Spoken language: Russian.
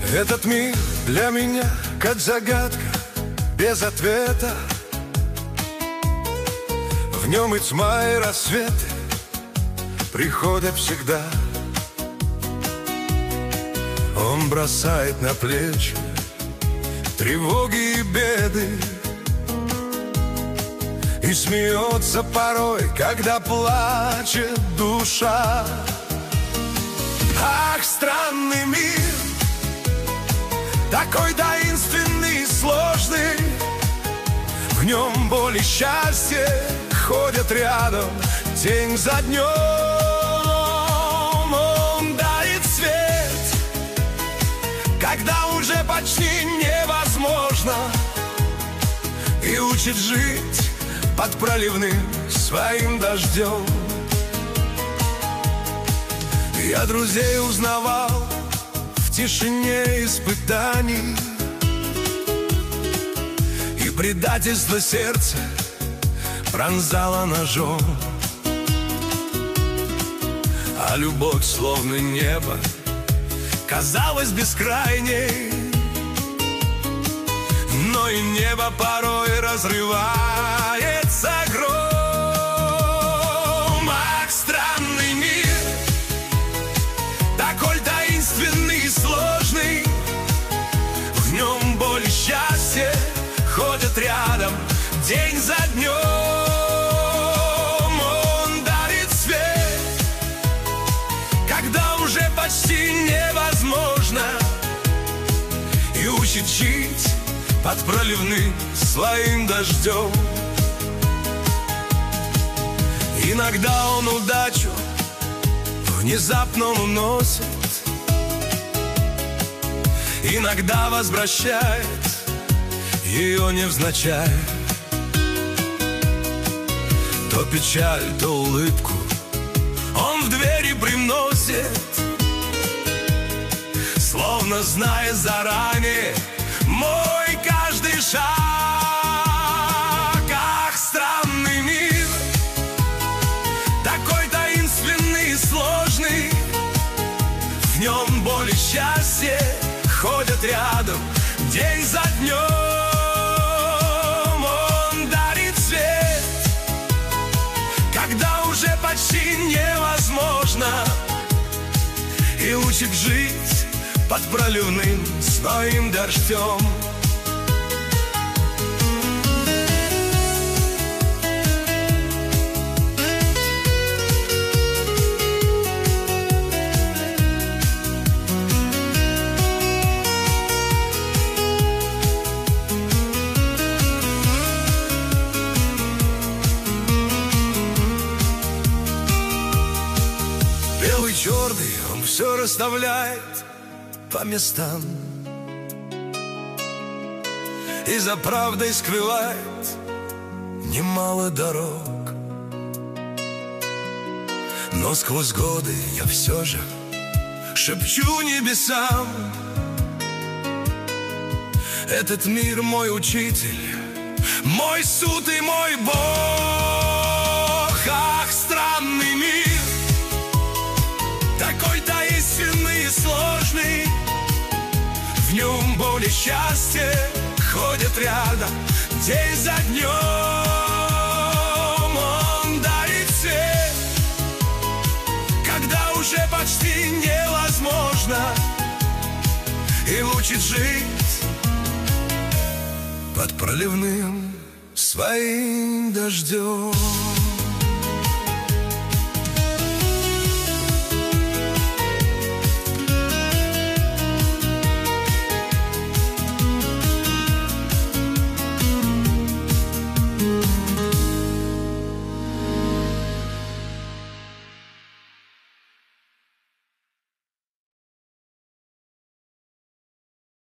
Этот мир для меня как загадка без ответа. В нем и тьма, и рассветы приходят всегда. Он бросает на плечи тревоги и беды и смеется порой, когда плачет душа. Ах, странный мир, такой таинственный и сложный. В нем боль и счастье ходят рядом день за днем. Он дарит свет, когда уже почти невозможно, и учит жить под проливным своим дождем. Я друзей узнавал в тишине испытаний, и предательство сердца пронзало ножом. А любовь, словно небо, казалась бескрайней, но и небо порой разрывается гром. Ах, странный мир, такой таинственный и сложный. В нем боль и счастье ходят рядом день за днем. Он дарит свет, когда уже почти невозможно, и учит жить под проливным своим дождем. Иногда он удачу внезапно уносит, иногда возвращает ее невзначай. То печаль, то улыбку он в двери приносит, словно зная заранее мой каждый шаг. Ах, странный мир, такой таинственный и сложный. В нем боль и счастье ходят рядом день за днем. Он дарит свет, когда уже почти невозможно, и учит жить под проливным своим дождем. Белый, черный, он все расставляет по местам, и за правдой скрывает немало дорог. Но сквозь годы я все же шепчу небесам: этот мир мой учитель, мой суд и мой Бог. Ах, странный мир, такой таинственный и сложный. В нем боль и счастье ходят рядом день за днем. Он дарит свет, когда уже почти невозможно, и учит жить под проливным своим дождем.